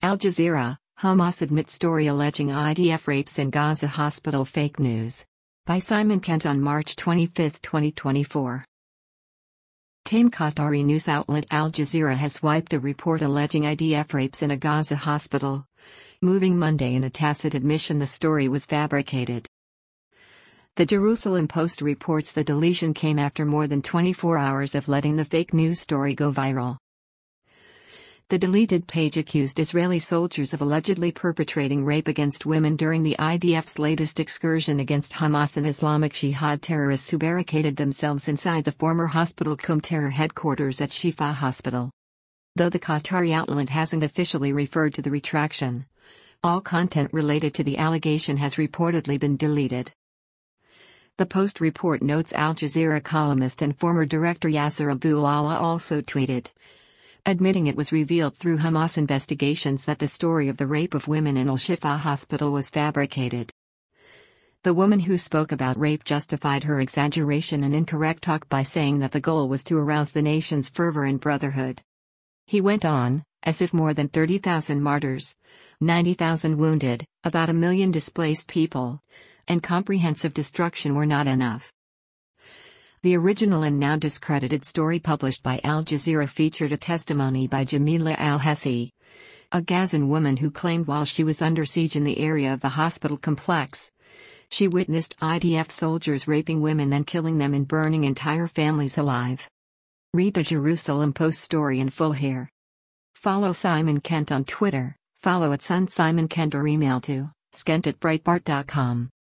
Al Jazeera, Hamas admits story alleging IDF rapes in Gaza hospital. Fake news. By Simon Kent on March 25, 2024. Tame Qatari news outlet Al Jazeera has wiped the report alleging IDF rapes in a Gaza hospital, moving Monday in a tacit admission the story was fabricated. The Jerusalem Post reports the deletion came after more than 24 hours of letting the fake news story go viral. The deleted page accused Israeli soldiers of allegedly perpetrating rape against women during the IDF's latest excursion against Hamas and Islamic Jihad terrorists who barricaded themselves inside the former hospital Qom terror headquarters at Shifa Hospital. Though the Qatari outlet hasn't officially referred to the retraction, all content related to the allegation has reportedly been deleted. The Post report notes Al Jazeera columnist and former director Yasser Abu Allah also tweeted, admitting it was revealed through Hamas investigations that the story of the rape of women in Al-Shifa hospital was fabricated. The woman who spoke about rape justified her exaggeration and incorrect talk by saying that the goal was to arouse the nation's fervor and brotherhood. He went on, as if more than 30,000 martyrs, 90,000 wounded, about 1 million displaced people, and comprehensive destruction were not enough. The original and now discredited story published by Al Jazeera featured a testimony by Jamila al-Hessi, a Gazan woman who claimed while she was under siege in the area of the hospital complex, she witnessed IDF soldiers raping women then killing them and burning entire families alive. Read the Jerusalem Post story in full here. Follow Simon Kent on Twitter, follow @SunSimonKent or email to skent@breitbart.com.